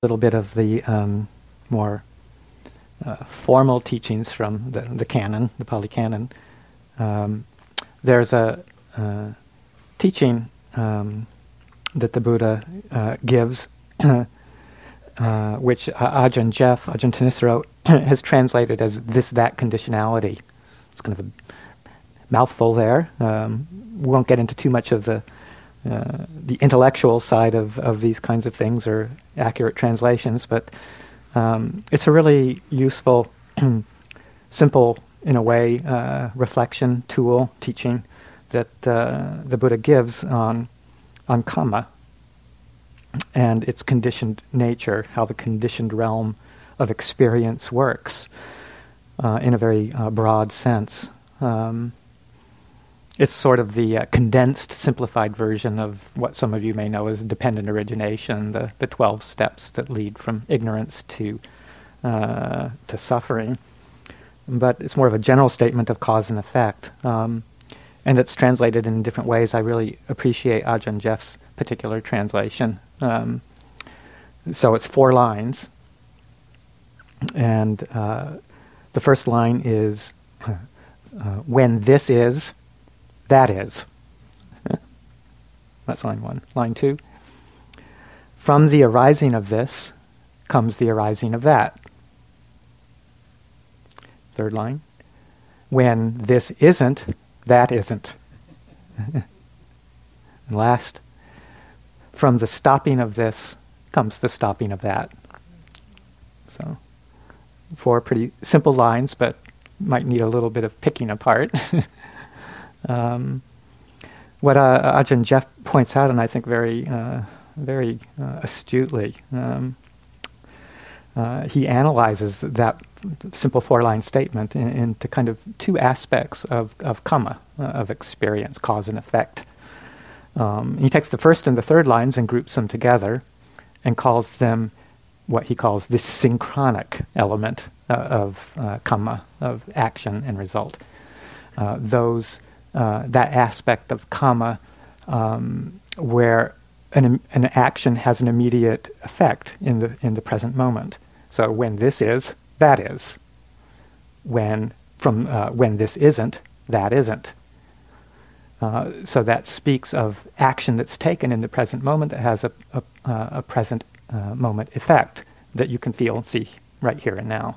little bit of the more formal teachings from the canon, the Pali Canon. There's a teaching that the Buddha gives, which Ajahn Thanissaro, has translated as this, that conditionality. It's kind of a mouthful there. We won't get into too much of the intellectual side of these kinds of things or accurate translations, but it's a really useful, simple, in a way, reflection tool, teaching that the Buddha gives on karma and its conditioned nature, how the conditioned realm of experience works in a very broad sense. It's sort of the condensed, simplified version of what some of you may know as dependent origination, the 12 steps that lead from ignorance to suffering. But it's more of a general statement of cause and effect. And it's translated in different ways. I really appreciate Ajahn Jeff's particular translation. So it's 4 lines. And the first line is, when this is, that is. That's line 1. Line 2. From the arising of this comes the arising of that. Third line. When this isn't, that isn't. And last. From the stopping of this comes the stopping of that. So, 4 pretty simple lines, but might need a little bit of picking apart. What Ajahn Jeff points out, and I think very astutely, he analyzes that simple 4-line statement into kind of 2 aspects of karma, of experience, cause and effect. He takes the first and the third lines and groups them together and calls them what he calls the synchronic element of karma, of action and result. That aspect of karma where an action has an immediate effect in the present moment. So when this is, that is. When this isn't, that isn't. So that speaks of action that's taken in the present moment that has a present moment effect that you can feel and see right here and now.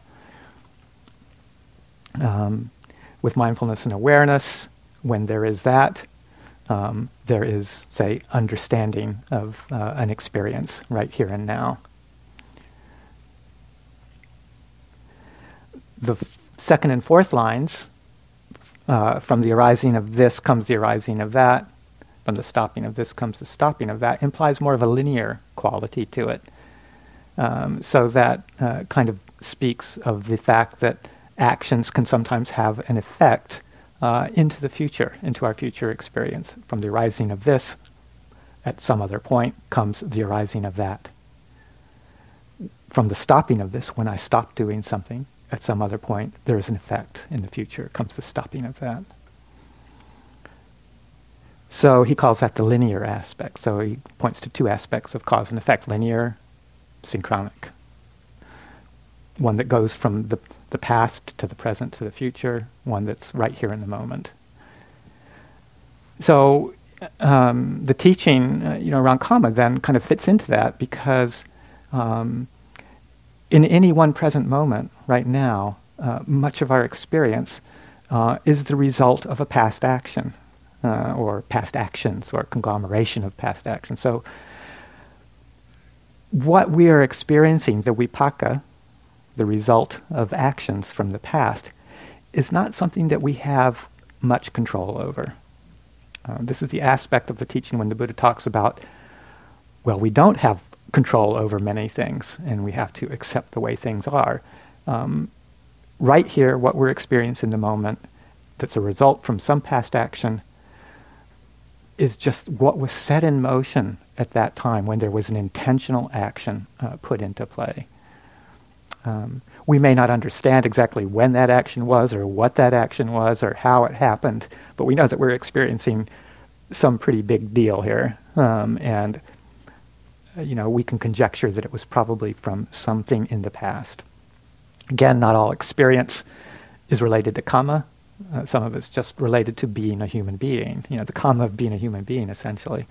With mindfulness and awareness, when there is that, there is, say, understanding of an experience right here and now. The second and fourth lines, from the arising of this comes the arising of that, from the stopping of this comes the stopping of that, implies more of a linear quality to it. So that kind of speaks of the fact that actions can sometimes have an effect into the future, into our future experience. From the arising of this, at some other point, comes the arising of that. From the stopping of this, when I stop doing something, at some other point, there is an effect in the future, comes the stopping of that. So he calls that the linear aspect. So he points to 2 aspects of cause and effect, linear, synchronic. One that goes from the past to the present to the future, one that's right here in the moment. So the teaching, around karma then kind of fits into that because in any one present moment, right now, much of our experience is the result of a past action or past actions or conglomeration of past actions. So what we are experiencing, the vipaka, the result of actions from the past, is not something that we have much control over. This is the aspect of the teaching when the Buddha talks about, well, we don't have control over many things, and we have to accept the way things are. Right here, what we're experiencing in the moment, that's a result from some past action, is just what was set in motion at that time when there was an intentional action put into play. We may not understand exactly when that action was or what that action was or how it happened, but we know that we're experiencing some pretty big deal here. And we can conjecture that it was probably from something in the past. Again, not all experience is related to karma. Some of it's just related to being a human being. The karma of being a human being, essentially.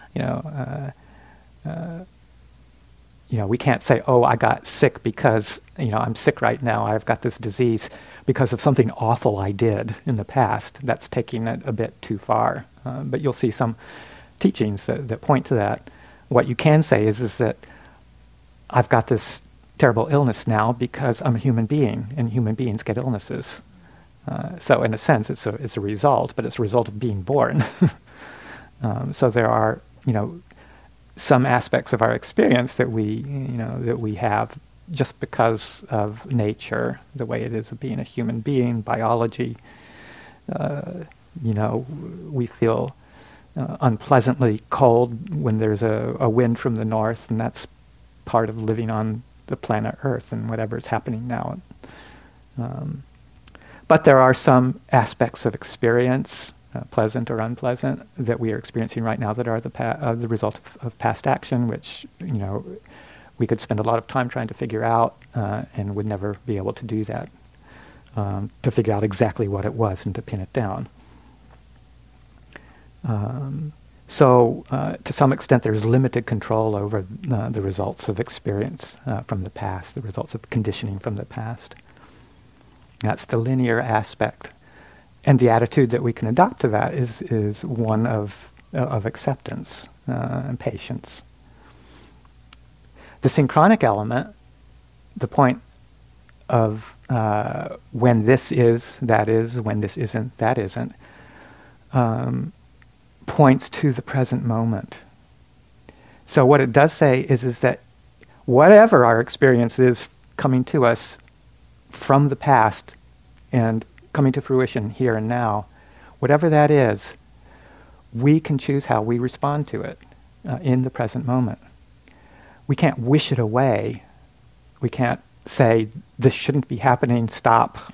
We can't say, oh, I got sick because, I'm sick right now. I've got this disease because of something awful I did in the past. That's taking it a bit too far. But you'll see some teachings that point to that. What you can say is that I've got this terrible illness now because I'm a human being, and human beings get illnesses. So in a sense, it's a result, but it's a result of being born. So there are, some aspects of our experience that we have just because of nature, the way it is of being a human being, biology. We feel unpleasantly cold when there's a wind from the north, and that's part of living on the planet Earth and whatever's happening now. But there are some aspects of experience, pleasant or unpleasant, that we are experiencing right now that are the result of past action, which we could spend a lot of time trying to figure out and would never be able to do that, to figure out exactly what it was and to pin it down. So to some extent there's limited control over the results of experience from the past, the results of conditioning from the past. That's the linear aspect. And the attitude that we can adopt to that is one of acceptance and patience. The synchronic element, the point of when this is, that is, when this isn't, that isn't, points to the present moment. So what it does say is that whatever our experience is coming to us from the past and coming to fruition here and now, whatever that is, we can choose how we respond to it in the present moment. We can't wish it away. We can't say, this shouldn't be happening, stop,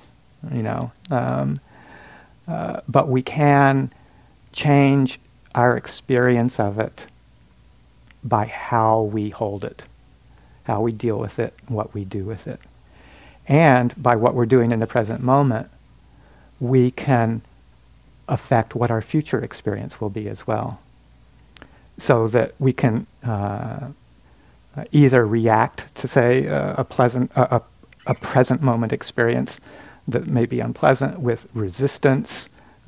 but we can change our experience of it by how we hold it, how we deal with it, what we do with it. And by what we're doing in the present moment, we can affect what our future experience will be as well. So that we can either react to, say, a present moment experience that may be unpleasant with resistance,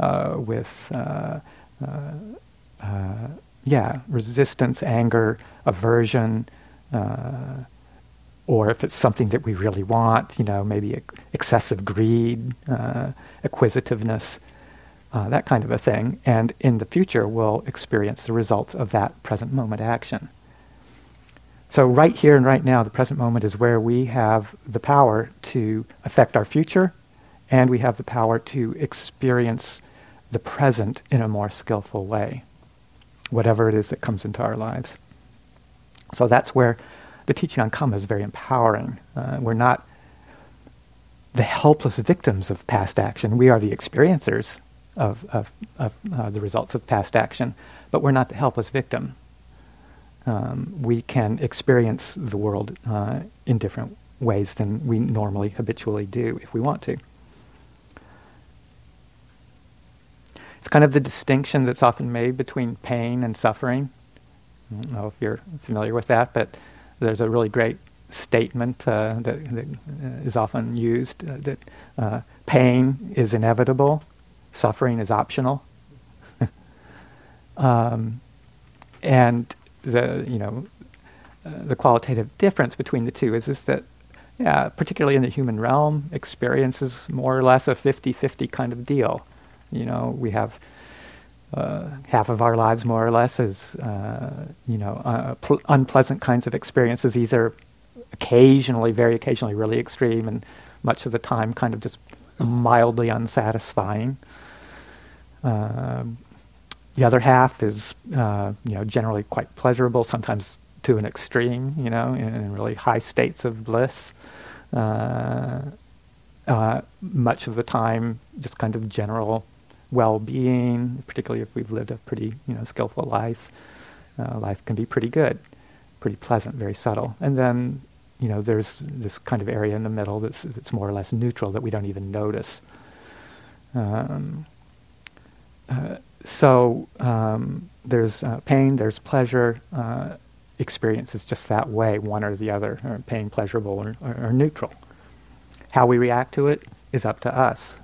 resistance, anger, aversion, or if it's something that we really want, maybe excessive greed, acquisitiveness, that kind of a thing. And in the future, we'll experience the results of that present moment action. So right here and right now, the present moment is where we have the power to affect our future, and we have the power to experience the present in a more skillful way, whatever it is that comes into our lives. So that's where the teaching on karma is very empowering. We're not the helpless victims of past action. We are the experiencers of the results of past action, but we're not the helpless victim. We can experience the world in different ways than we normally habitually do if we want to. It's kind of the distinction that's often made between pain and suffering. I don't know if you're familiar with that, but there's a really great statement that is often used that pain is inevitable, suffering is optional. And the qualitative difference between the two is that, particularly in the human realm, experience is more or less a 50-50 kind of deal. We have half of our lives, more or less, as unpleasant kinds of experiences, either occasionally, very occasionally, really extreme, and much of the time kind of just mildly unsatisfying. The other half is, generally quite pleasurable, sometimes to an extreme, in really high states of bliss. Much of the time, just kind of general well-being, particularly if we've lived a pretty, skillful life. Life can be pretty good, pretty pleasant, very subtle. And then, there's this kind of area in the middle that's more or less neutral that we don't even notice. So there's pain, there's pleasure. Experience is just that way, one or the other, or pain, pleasurable, or neutral. How we react to it is up to us.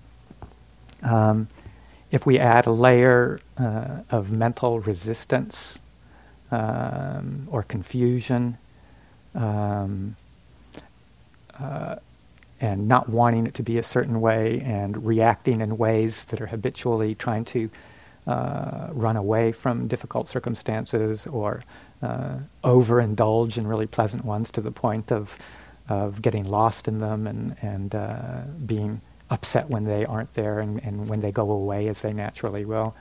If we add a layer of mental resistance or confusion, and not wanting it to be a certain way and reacting in ways that are habitually trying to run away from difficult circumstances or overindulge in really pleasant ones to the point of getting lost in them and being upset when they aren't there and when they go away as they naturally will,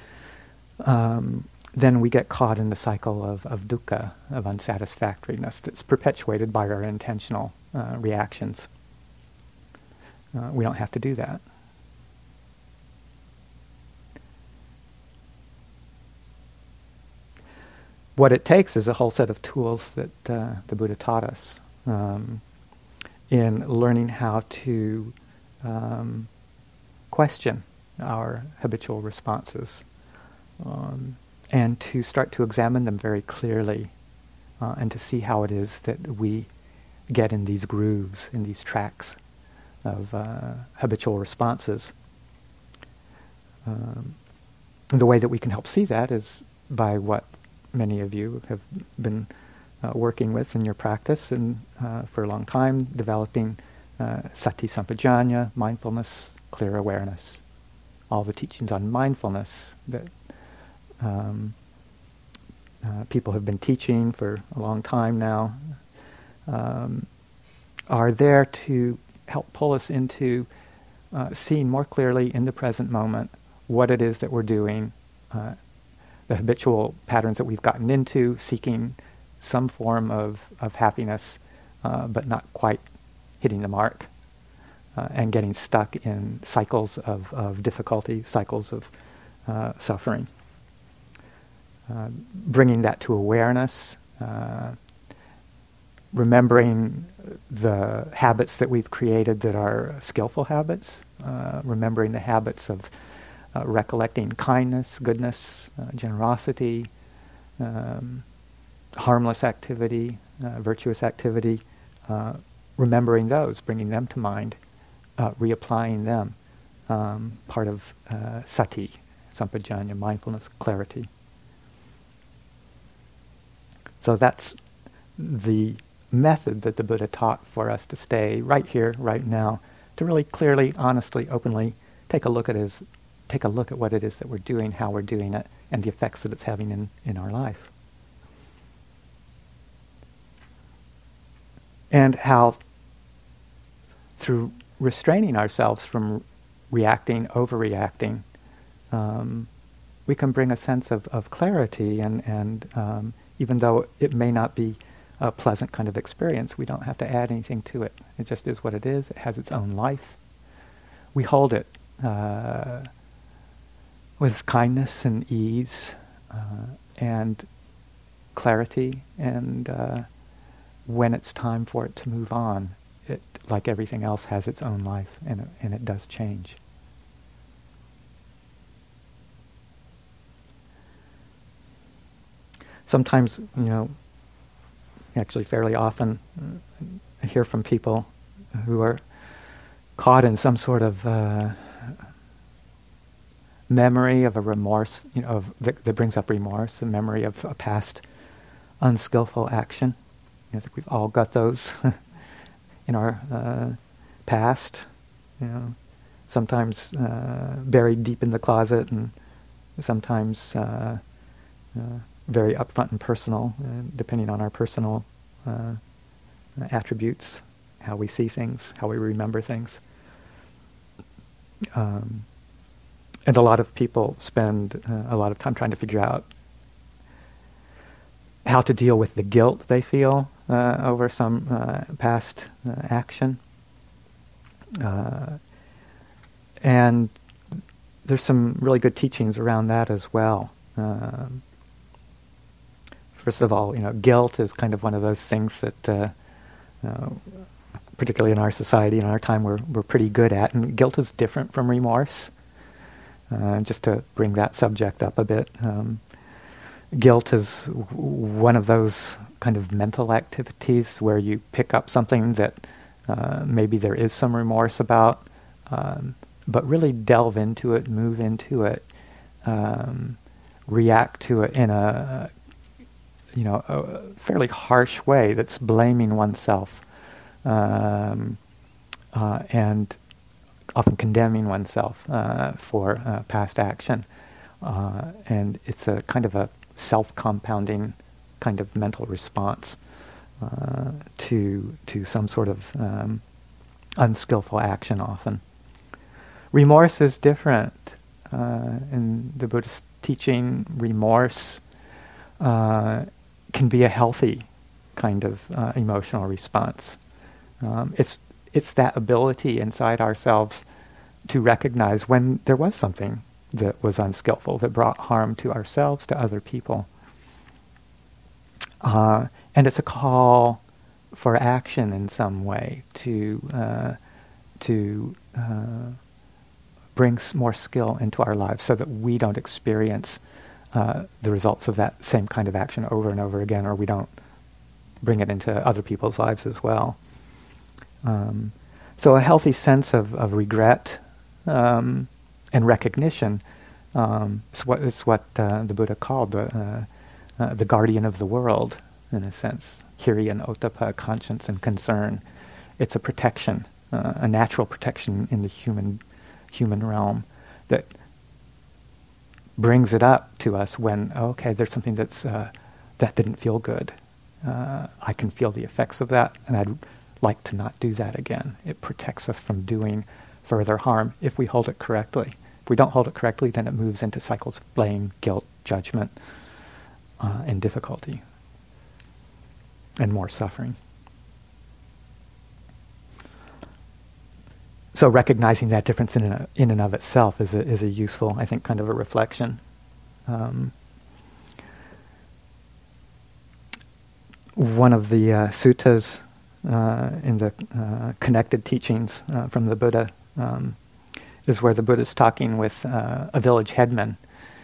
then we get caught in the cycle of dukkha, of unsatisfactoriness that's perpetuated by our intentional reactions. We don't have to do that. What it takes is a whole set of tools that the Buddha taught us in learning how to question our habitual responses and to start to examine them very clearly and to see how it is that we get in these grooves, in these tracks of habitual responses. The way that we can help see that is by what many of you have been working with in your practice and for a long time, developing sati sampajanya, mindfulness, clear awareness. All the teachings on mindfulness that people have been teaching for a long time now are there to help pull us into seeing more clearly in the present moment what it is that we're doing, the habitual patterns that we've gotten into, seeking some form of happiness, but not quite hitting the mark, and getting stuck in cycles of difficulty, cycles of suffering. Bringing that to awareness, remembering the habits that we've created that are skillful habits, remembering the habits of recollecting kindness, goodness, generosity, harmless activity, virtuous activity, remembering those, bringing them to mind, reapplying them, part of sati, sampajanya, mindfulness, clarity. So that's the method that the Buddha taught for us to stay right here, right now, to really clearly, honestly, openly take a look at what it is that we're doing, how we're doing it, and the effects that it's having in our life. And how through restraining ourselves from reacting, overreacting, we can bring a sense of clarity and even though it may not be a pleasant kind of experience, we don't have to add anything to it. It just is what it is. It has its own life. We hold it with kindness and ease and clarity, and when it's time for it to move on, it, like everything else, has its own life, and it does change. Sometimes, actually fairly often, I hear from people who are caught in some sort of memory of a remorse, that brings up remorse, a memory of a past unskillful action. I think we've all got those in our past, sometimes buried deep in the closet, and sometimes very upfront and personal, depending on our personal attributes, how we see things, how we remember things. And a lot of people spend a lot of time trying to figure out how to deal with the guilt they feel over some past action. And there's some really good teachings around that as well. First of all, guilt is kind of one of those things that, particularly in our society, in our time, we're pretty good at. And guilt is different from remorse. Just to bring that subject up a bit, guilt is one of those kind of mental activities where you pick up something that maybe there is some remorse about, but really delve into it, move into it, react to it in a fairly harsh way that's blaming oneself and often condemning oneself for past action. And it's a kind of a self-compounding kind of mental response to some sort of unskillful action often. Remorse is different. In the Buddhist teaching, remorse can be a healthy kind of emotional response. It's that ability inside ourselves to recognize when there was something that was unskillful, that brought harm to ourselves, to other people. And it's a call for action in some way to bring more skill into our lives so that we don't experience the results of that same kind of action over and over again, or we don't bring it into other people's lives as well. So a healthy sense of regret and recognition is what the Buddha called the guardian of the world, in a sense. Hiri and Ottappa, conscience and concern. It's a protection, a natural protection in the human realm that brings it up to us when, okay, there's something that didn't feel good. I can feel the effects of that, and I'd like to not do that again. It protects us from doing further harm if we hold it correctly. If we don't hold it correctly, then it moves into cycles of blame, guilt, judgment, and difficulty, and more suffering. So recognizing that difference in and of itself is a useful, I think, kind of a reflection. One of the suttas in the connected teachings from the Buddha is where the Buddha is talking with a village headman,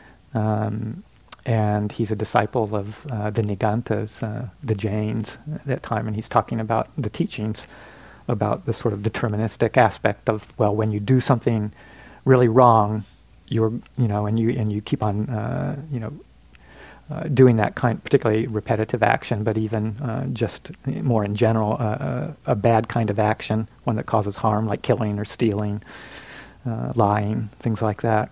and he's a disciple of the Nigantas, the Jains at that time, and he's talking about the teachings about the sort of deterministic aspect of, well, when you do something really wrong, and you keep on doing that kind, particularly repetitive action, but even just more in general, a bad kind of action, one that causes harm, like killing or stealing, lying, things like that.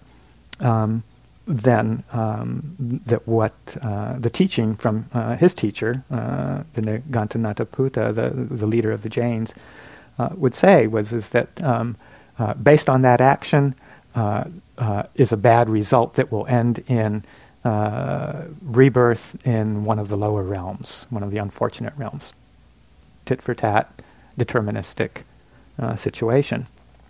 Then that what the teaching from his teacher, the Gantanataputta, the leader of the Jains, would say is that based on that action is a bad result that will end in rebirth in one of the lower realms, one of the unfortunate realms. Tit for tat, deterministic situation.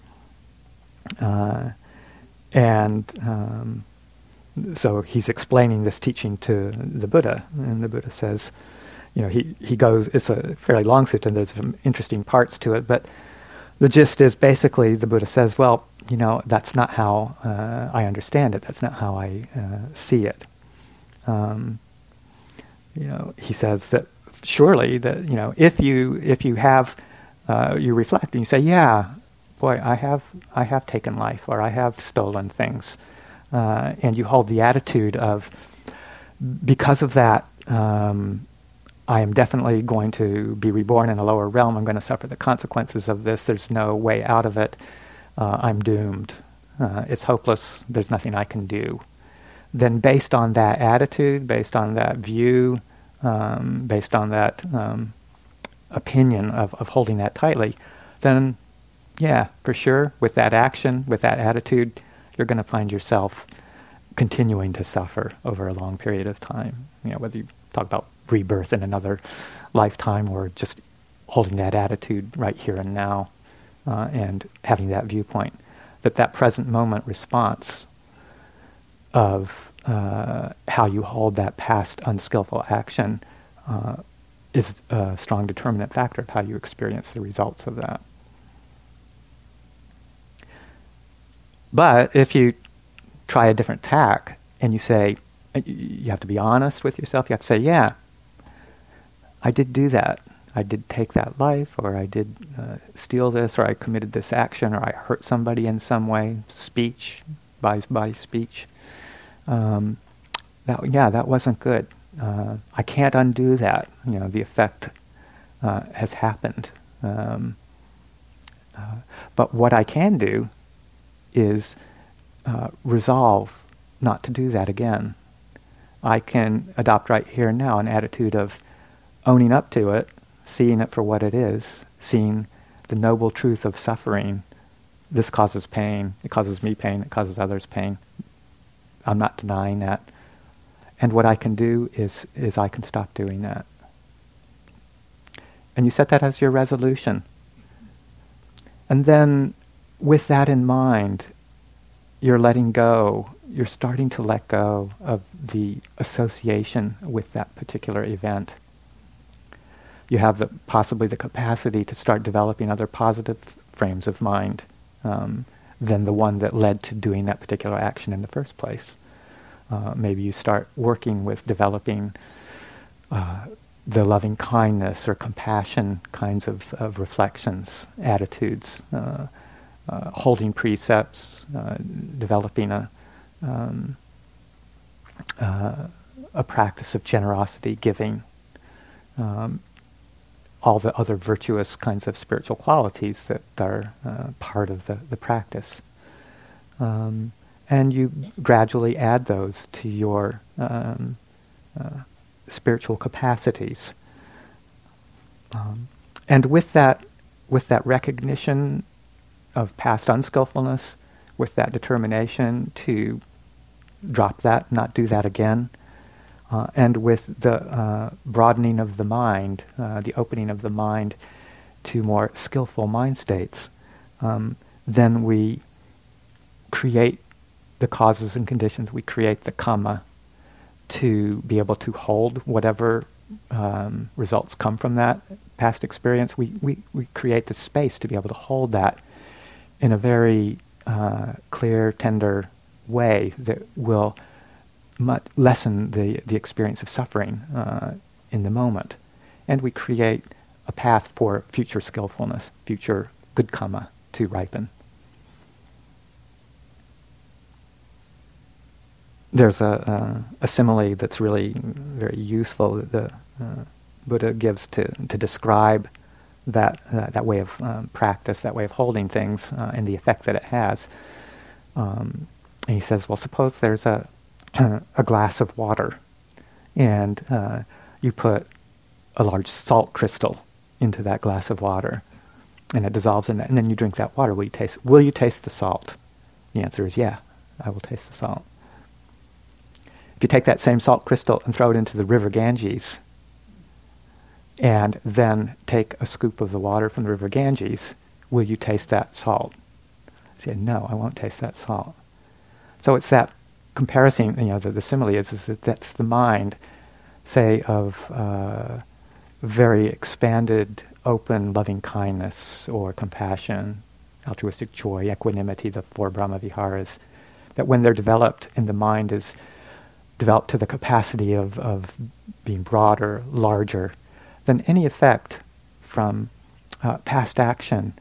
So he's explaining this teaching to the Buddha, and the Buddha says, he goes, it's a fairly long sutta, and there's some interesting parts to it, but the gist is basically the Buddha says, well, that's not how I understand it. That's not how I see it. He says that surely that if you have you reflect and you say, yeah, boy, I have taken life, or I have stolen things, and you hold the attitude of, because of that, I am definitely going to be reborn in a lower realm. I'm going to suffer the consequences of this. There's no way out of it. I'm doomed. It's hopeless. There's nothing I can do. Then based on that attitude, based on that view, based on that opinion of holding that tightly, then, yeah, for sure, with that action, with that attitude, you're going to find yourself continuing to suffer over a long period of time. Whether you talk about rebirth in another lifetime or just holding that attitude right here and now, and having that viewpoint, that present moment response of how you hold that past unskillful action is a strong determinant factor of how you experience the results of that. But if you try a different tack and you say, you have to be honest with yourself, you have to say, yeah, I did do that. I did take that life, or I did steal this, or I committed this action, or I hurt somebody in some way, speech, by speech. That wasn't good. I can't undo that. The effect has happened. But what I can do is resolve not to do that again. I can adopt right here and now an attitude of owning up to it, seeing it for what it is, seeing the noble truth of suffering. This causes pain. It causes me pain. It causes others pain. I'm not denying that. And what I can do is I can stop doing that. And you set that as your resolution. And then with that in mind, you're letting go. You're starting to let go of the association with that particular event. You have possibly the capacity to start developing other positive frames of mind than the one that led to doing that particular action in the first place. Maybe you start working with developing the loving kindness or compassion kinds of reflections, attitudes, holding precepts, developing a practice of generosity, giving, all the other virtuous kinds of spiritual qualities that are part of the practice. And you gradually add those to your spiritual capacities. And with that recognition of past unskillfulness, with that determination to drop that, not do that again, and with the broadening of the mind, the opening of the mind to more skillful mind states, then we create the causes and conditions, we create the kamma to be able to hold whatever results come from that past experience. We create the space to be able to hold that in a very clear, tender way that will lessen the experience of suffering in the moment. And we create a path for future skillfulness, future good kamma to ripen. There's a simile that's really very useful that the Buddha gives to describe that way of practice, that way of holding things, and the effect that it has. And he says, well, suppose there's a glass of water, and you put a large salt crystal into that glass of water, and it dissolves in that, and then you drink that water. Will you taste the salt? The answer is yeah, I will taste the salt. If you take that same salt crystal and throw it into the river Ganges, and then take a scoop of the water from the river Ganges, will you taste that salt? I say, no, I won't taste that salt. So it's that comparison, the simile is that that's the mind, say, of very expanded, open, loving kindness or compassion, altruistic joy, equanimity, the 4 Brahma Viharas, that when they're developed and the mind is developed to the capacity of being broader, larger, then any effect from past action,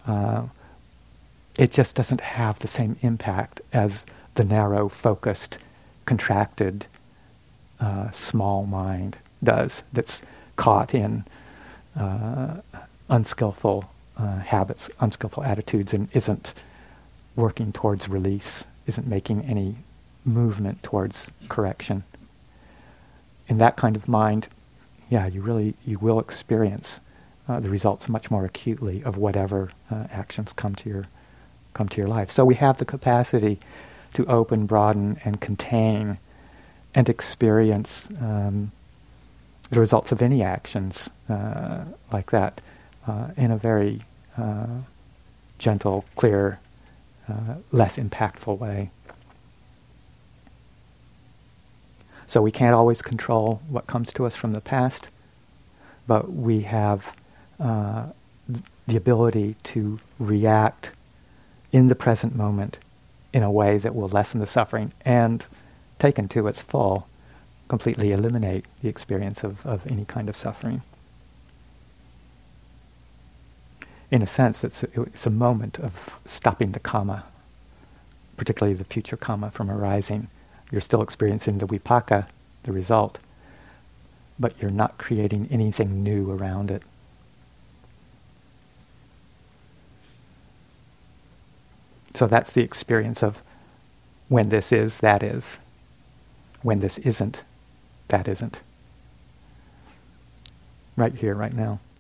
it just doesn't have the same impact as the narrow, focused, contracted, small mind does, that's caught in unskillful habits, unskillful attitudes, and isn't working towards release, isn't making any movement towards correction. In that kind of mind, you will experience the results much more acutely of whatever actions come to your life. So we have the capacity to open, broaden, and contain, and experience the results of any actions like that in a very gentle, clear, less impactful way. So we can't always control what comes to us from the past, but we have the ability to react in the present moment in a way that will lessen the suffering and, taken to its full, completely eliminate the experience of any kind of suffering. In a sense, it's a moment of stopping the karma, particularly the future karma, from arising. You're still experiencing the vipaka, the result, but you're not creating anything new around it. So that's the experience of when this is, that is. When this isn't, that isn't. Right here, right now.